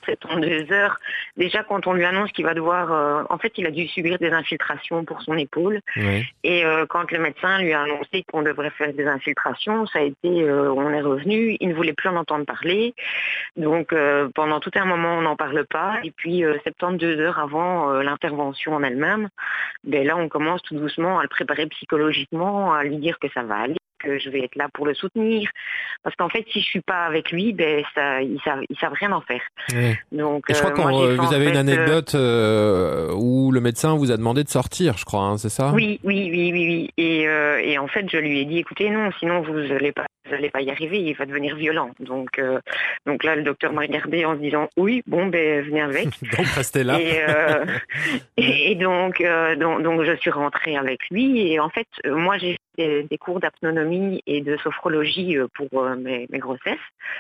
E: soixante-douze heures. Déjà, quand on lui annonce qu'il va devoir... Euh, en fait, il a dû subir des infiltrations pour son épaule. Oui. Et euh, quand le médecin lui a annoncé qu'on devrait faire des infiltrations, ça a été... Euh, on est revenu, il ne voulait plus en entendre parler. Donc, euh, pendant tout un moment, on n'en parle pas. Et puis, euh, soixante-douze heures avant euh, l'intervention en elle-même, ben là, on commence tout doucement à le préparer psychologiquement, à lui dire que ça va aller, que je vais être là pour le soutenir. Parce qu'en fait, si je suis pas avec lui, ben ça, ils savent, ils savent rien en faire. Oui. Donc,
B: et je crois
E: euh,
B: que
E: moi,
B: vous avez
E: fait,
B: une anecdote euh, où le médecin vous a demandé de sortir, je crois, hein, c'est ça ?
E: Oui, oui, oui, oui, oui. Et, euh, et en fait, je lui ai dit, écoutez, non, sinon vous n'allez pas, vous allez pas y arriver, il va devenir violent. Donc, euh, donc là, le docteur m'a regardé en se disant, oui, bon, ben venez avec.
B: Donc restez là.
E: Et, euh, et, et donc, euh, donc, donc, je suis rentrée avec lui. Et en fait, moi, j'ai Des, des cours d'apnonomie et de sophrologie pour euh, mes, mes grossesses.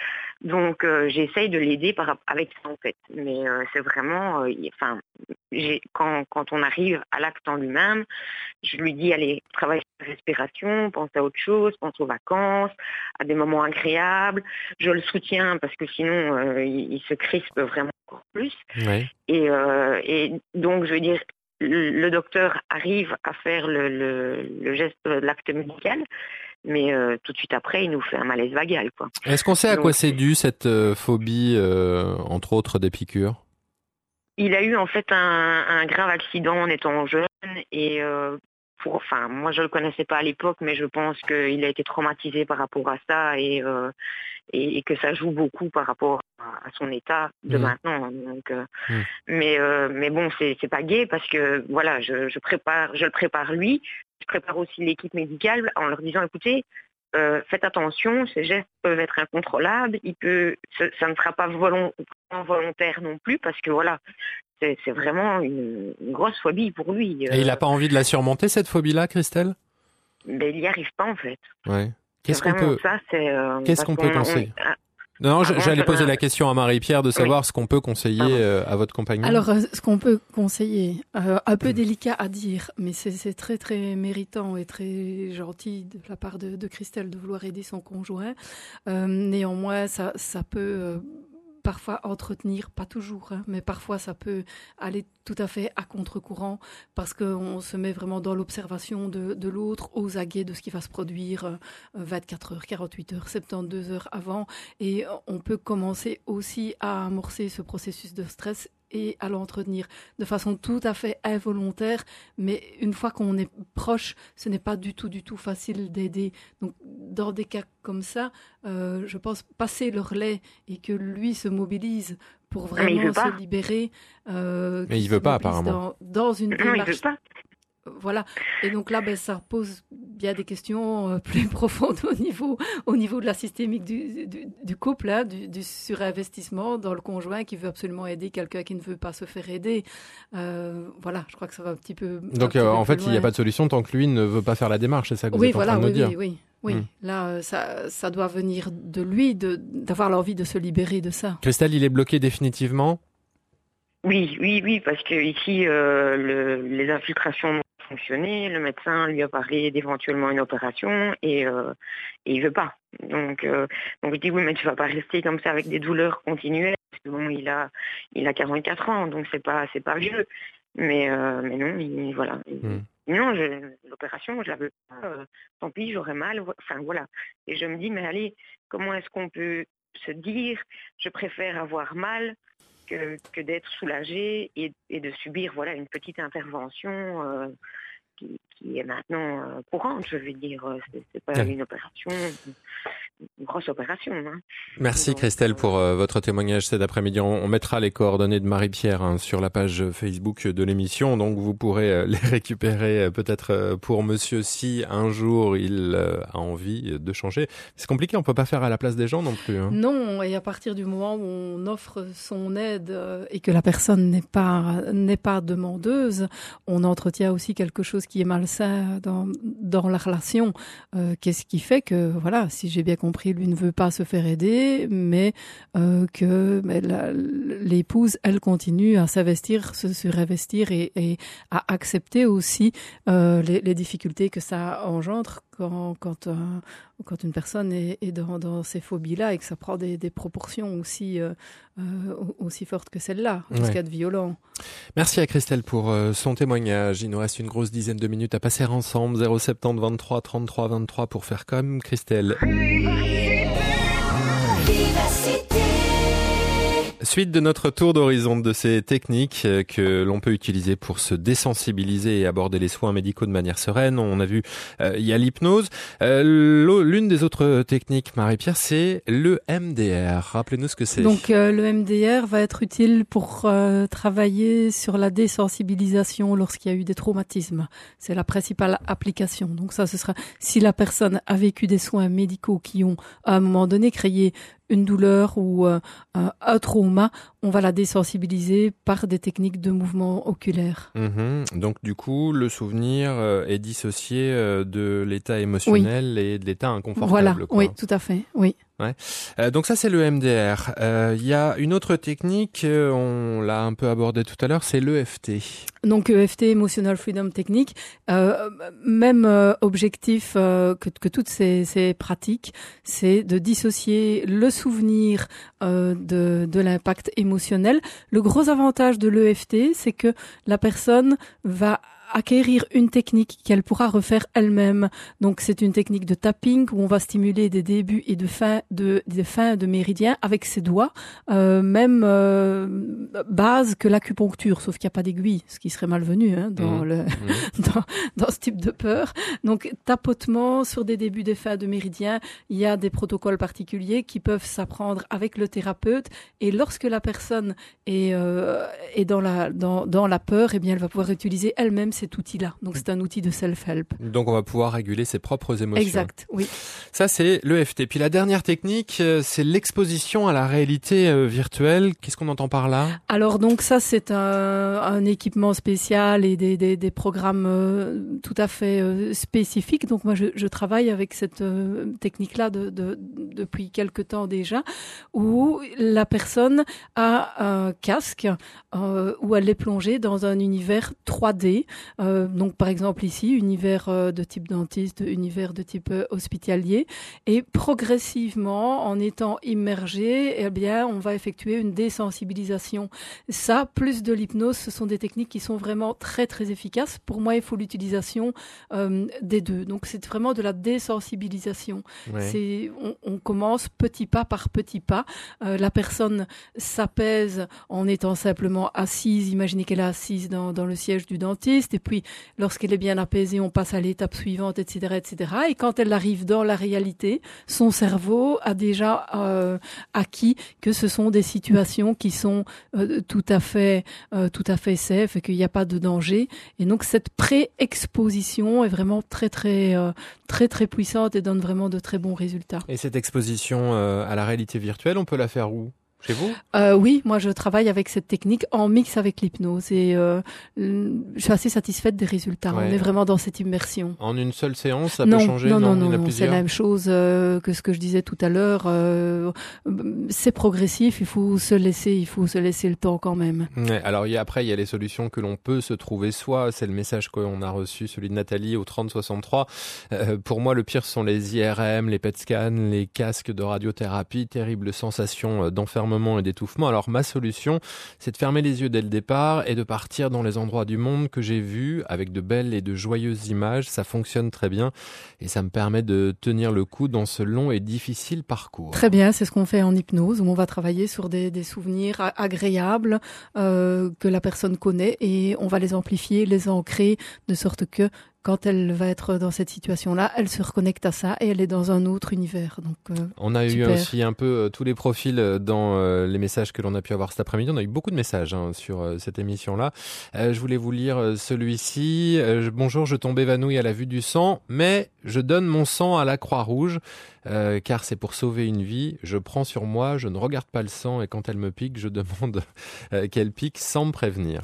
E: Donc, euh, j'essaye de l'aider par, avec ça, en fait. Mais euh, c'est vraiment... Euh, enfin, j'ai, quand, quand on arrive à l'acte en lui-même, je lui dis, allez, travaille sur la respiration, pense à autre chose, pense aux vacances, à des moments agréables. Je le soutiens parce que sinon, euh, il, il se crispe vraiment encore plus. Oui. Et, euh, et donc, je veux dire... Le docteur arrive à faire le, le, le geste, l'acte médical, mais euh, tout de suite après, il nous fait un malaise vagal, quoi.
B: Est-ce qu'on sait à Donc, quoi c'est dû cette euh, phobie, euh, entre autres des piqûres ?
E: Il a eu en fait un, un grave accident en étant jeune et euh, pour, enfin, moi je le connaissais pas à l'époque, mais je pense qu'il a été traumatisé par rapport à ça et euh, et, et que ça joue beaucoup par rapport à, à son état de mmh. maintenant. Donc, euh, mmh. mais euh, mais bon, c'est c'est pas gai parce que voilà, je, je prépare, je le prépare lui, je prépare aussi l'équipe médicale en leur disant, écoutez, euh, faites attention, ces gestes peuvent être incontrôlables, il peut, ça, ça ne sera pas volont, volontaire non plus parce que voilà. C'est, c'est vraiment une, une grosse phobie pour lui.
B: Et il n'a pas envie de la surmonter, cette phobie-là, Christelle ?
E: Ben, il n'y arrive pas, en fait.
B: Ouais. Qu'est-ce qu'on peut,
E: ça, c'est, euh,
B: Qu'est-ce qu'on peut
E: on,
B: conseiller
E: on,
B: Non, non j'allais poser la question à Marie-Pierre de savoir oui. ce qu'on peut conseiller euh, à votre compagnon.
C: Alors, euh, ce qu'on peut conseiller, euh, un peu délicat à dire, mais c'est, c'est très, très méritant et très gentil de la part de, de Christelle de vouloir aider son conjoint. Euh, néanmoins, ça, ça peut... Euh, parfois entretenir, pas toujours, hein, mais parfois ça peut aller tout à fait à contre-courant parce qu'on se met vraiment dans l'observation de, de l'autre, aux aguets de ce qui va se produire euh, vingt-quatre heures, quarante-huit heures, soixante-douze heures avant. Et on peut commencer aussi à amorcer ce processus de stress et à l'entretenir de façon tout à fait involontaire, mais une fois qu'on est proche, ce n'est pas du tout, du tout facile d'aider. Donc, dans des cas comme ça, euh, je pense passer le relais et que lui se mobilise pour vraiment se libérer.
B: Euh, mais il veut pas, apparemment.
C: Dans, dans une démarche.
E: Non, il veut pas.
C: Voilà. Et donc là, ben, ça pose bien des questions euh, plus profondes au niveau, au niveau de la systémique du, du, du couple, hein, du, du surinvestissement dans le conjoint qui veut absolument aider quelqu'un qui ne veut pas se faire aider. Euh, voilà, je crois que ça va un petit peu.
B: Donc, euh, en fait, il n'y a pas de solution tant que lui ne veut pas faire la démarche, c'est ça que vous
C: oui,
B: êtes
C: voilà,
B: en train
C: oui,
B: de nous
C: oui,
B: dire.
C: oui, oui. Mmh. Là, ça, ça doit venir de lui, de, d'avoir l'envie de se libérer de ça.
B: Christelle, il est bloqué définitivement ?
E: Oui, oui, oui, parce que ici, euh, le, les infiltrations fonctionné, le médecin lui a parlé d'éventuellement une opération et, euh, et il veut pas. Donc, euh, donc je dis oui, mais tu vas pas rester comme ça avec des douleurs continuelles. Parce que bon, il a, il a quarante-quatre ans, donc c'est pas, c'est pas vieux. Mais, euh, mais non, il, voilà. Mm. Non, je, l'opération, je la veux pas. Euh, tant pis, j'aurais mal. Enfin voilà. Et je me dis, mais allez, comment est-ce qu'on peut se dire, je préfère avoir mal que, que d'être soulagé et, et de subir voilà une petite intervention euh, qui, qui est maintenant euh, courante, je veux dire. C'est, c'est pas une opération, une grosse opération. Hein.
B: Merci Donc, Christelle pour euh, votre témoignage cet après-midi. On, on mettra les coordonnées de Marie-Pierre hein, sur la page Facebook de l'émission, donc vous pourrez euh, les récupérer euh, peut-être euh, pour monsieur si un jour il euh, a envie de changer. C'est compliqué, on peut pas faire à la place des gens non plus. Hein.
C: Non, et à partir du moment où on offre son aide euh, et que la personne n'est pas n'est pas demandeuse, on entretient aussi quelque chose qui est malsain dans dans la relation. Euh, qu'est-ce qui fait que voilà, si j'ai bien compris, lui ne veut pas se faire aider, mais euh, que mais la, l'épouse, elle continue à s'investir, se surinvestir et, et à accepter aussi euh, les, les difficultés que ça engendre quand quand euh, quand une personne est, est dans, dans ces phobies-là et que ça prend des, des proportions aussi euh, euh, aussi forte que celle-là, jusqu'à ouais. de violent.
B: Merci à Christelle pour euh, son témoignage. Il nous reste une grosse dizaine de minutes à passer ensemble. zéro sept zéro vingt-trois trente-trois vingt-trois pour faire comme Christelle. Suite de notre tour d'horizon de ces techniques que l'on peut utiliser pour se désensibiliser et aborder les soins médicaux de manière sereine. On a vu, euh, il y a l'hypnose. Euh, l'une des autres techniques, Marie-Pierre, c'est le M D R. Rappelez-nous ce que c'est.
C: Donc euh, le M D R va être utile pour euh, travailler sur la désensibilisation lorsqu'il y a eu des traumatismes. C'est la principale application. Donc ça, ce sera si la personne a vécu des soins médicaux qui ont à un moment donné créé une douleur ou euh, un trauma, on va la désensibiliser par des techniques de mouvement oculaire.
B: Mmh. Donc du coup, le souvenir euh, est dissocié euh, de l'état émotionnel oui. et de l'état inconfortable.
C: Voilà,
B: quoi.
C: oui, tout à fait, oui.
B: Ouais. Euh, donc ça c'est le M D R. Il euh, y a une autre technique, euh, on l'a un peu abordé tout à l'heure, c'est l'E F T.
C: Donc E F T, Emotional Freedom Technique, euh, même euh, objectif euh, que, que toutes ces, ces pratiques, c'est de dissocier le souvenir euh, de, de l'impact émotionnel. Le gros avantage de l'E F T, c'est que la personne va acquérir une technique qu'elle pourra refaire elle-même. Donc c'est une technique de tapping où on va stimuler des débuts et de fins de des fins de méridiens avec ses doigts, euh, même euh, base que l'acupuncture, sauf qu'il n'y a pas d'aiguille, ce qui serait malvenu hein, dans mmh. le mmh. dans, dans ce type de peur. Donc tapotement sur des débuts des fins de méridiens, il y a des protocoles particuliers qui peuvent s'apprendre avec le thérapeute et lorsque la personne est euh, est dans la dans dans la peur, eh bien elle va pouvoir utiliser elle-même cet outil-là. Donc c'est un outil de self-help.
B: Donc on va pouvoir réguler ses propres émotions.
C: Exact, oui.
B: Ça c'est l'E F T. Puis la dernière technique, c'est l'exposition à la réalité virtuelle. Qu'est-ce qu'on entend par là?
C: Alors donc ça c'est un, un équipement spécial et des, des, des programmes euh, tout à fait euh, spécifiques. Donc moi je, je travaille avec cette euh, technique-là de, de, depuis quelque temps déjà, où la personne a un casque euh, où elle est plongée dans un univers trois D. Euh, donc par exemple ici, univers euh, de type dentiste, univers de type euh, hospitalier, et progressivement, en étant immergé, eh bien, on va effectuer une désensibilisation. Ça, plus de l'hypnose, ce sont des techniques qui sont vraiment très très efficaces. Pour moi, il faut l'utilisation euh, des deux. Donc c'est vraiment de la désensibilisation. Ouais. C'est, on, on commence petit pas par petit pas. Euh, la personne s'apaise en étant simplement assise. Imaginez qu'elle est assise dans, dans le siège du dentiste. Et puis, lorsqu'elle est bien apaisée, on passe à l'étape suivante, et cetera, et cetera. Et quand elle arrive dans la réalité, son cerveau a déjà euh, acquis que ce sont des situations qui sont euh, tout à fait, euh, tout à fait safe et qu'il n'y a pas de danger. Et donc, cette pré-exposition est vraiment très, très, euh, très, très puissante et donne vraiment de très bons résultats.
B: Et cette exposition euh, à la réalité virtuelle, on peut la faire où ? Chez vous ?
C: euh, Oui, moi je travaille avec cette technique en mix avec l'hypnose et euh, je suis assez satisfaite des résultats. Ouais. On est vraiment dans cette immersion.
B: En une seule séance, ça
C: non,
B: peut changer ?
C: Non, non,
B: non,
C: non, non c'est la même chose euh, que ce que je disais tout à l'heure. Euh, c'est progressif, il faut se laisser, il faut se laisser le temps quand même.
B: Ouais, alors y a, après, il y a les solutions que l'on peut se trouver soi. C'est le message qu'on a reçu, celui de Nathalie au trente soixante-trois. Euh, pour moi, le pire, ce sont les I R M, les P E T scans, les casques de radiothérapie, terribles sensations d'enfermement et d'étouffement. Alors ma solution, c'est de fermer les yeux dès le départ et de partir dans les endroits du monde que j'ai vus avec de belles et de joyeuses images. Ça fonctionne très bien et ça me permet de tenir le coup dans ce long et difficile parcours.
C: Très bien, c'est ce qu'on fait en hypnose où on va travailler sur des, des souvenirs agréables euh, que la personne connaît et on va les amplifier, les ancrer de sorte que quand elle va être dans cette situation-là, elle se reconnecte à ça et elle est dans un autre univers. Donc, euh,
B: on a
C: super.
B: eu aussi un peu euh, tous les profils dans euh, les messages que l'on a pu avoir cet après-midi. On a eu beaucoup de messages hein, sur euh, cette émission-là. Euh, je voulais vous lire euh, celui-ci. Euh, bonjour, je tombe évanoui à la vue du sang, mais je donne mon sang à la Croix-Rouge, euh, car c'est pour sauver une vie. Je prends sur moi, je ne regarde pas le sang et quand elle me pique, je demande euh, qu'elle pique sans me prévenir.
C: Ouais.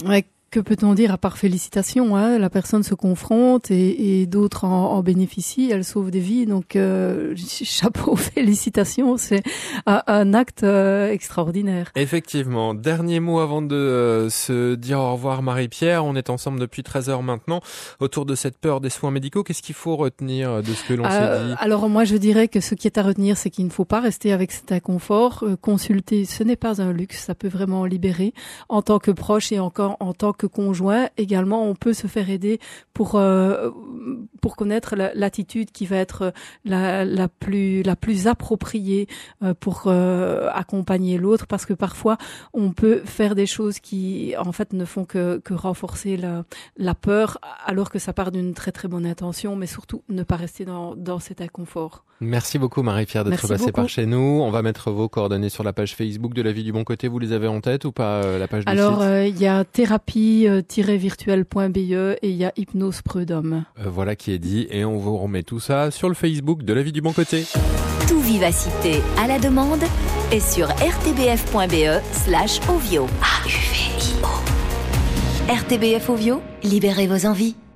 C: que peut-on dire à part félicitations, hein? La personne se confronte et, et d'autres en, en bénéficient, elle sauve des vies, donc euh, chapeau, félicitations, c'est un, un acte euh, extraordinaire.
B: Effectivement. Dernier mot avant de euh, se dire au revoir, Marie-Pierre. On est ensemble depuis treize heures maintenant autour de cette peur des soins médicaux. Qu'est-ce qu'il faut retenir de ce que l'on euh, s'est dit?
C: Alors moi je dirais que ce qui est à retenir, c'est qu'il ne faut pas rester avec cet inconfort. Euh, consulter, ce n'est pas un luxe, ça peut vraiment libérer. En tant que proche et encore en tant que conjoint, également on peut se faire aider pour euh, pour connaître la, l'attitude qui va être la, la plus la plus appropriée euh, pour euh, accompagner l'autre, parce que parfois on peut faire des choses qui en fait ne font que que renforcer la la peur, alors que ça part d'une très très bonne intention, mais surtout ne pas rester dans dans cet inconfort.
B: Merci beaucoup Marie-Pierre d'être
C: Merci
B: passée
C: beaucoup.
B: par chez nous. On va mettre vos coordonnées sur la page Facebook de La Vie du Bon Côté. Vous les avez en tête ou pas, euh, la page du
C: Alors,
B: site?
C: Alors, il euh, y a thérapie tiret virtuelle point b e et il y a Hypnose Prud'homme.
B: Euh, voilà qui est dit, et on vous remet tout ça sur le Facebook de La Vie du Bon Côté.
A: Tout Vivacité à la demande est sur r t b f point b e slash ovio. A U V I O. R T B F Ovio, libérez vos envies.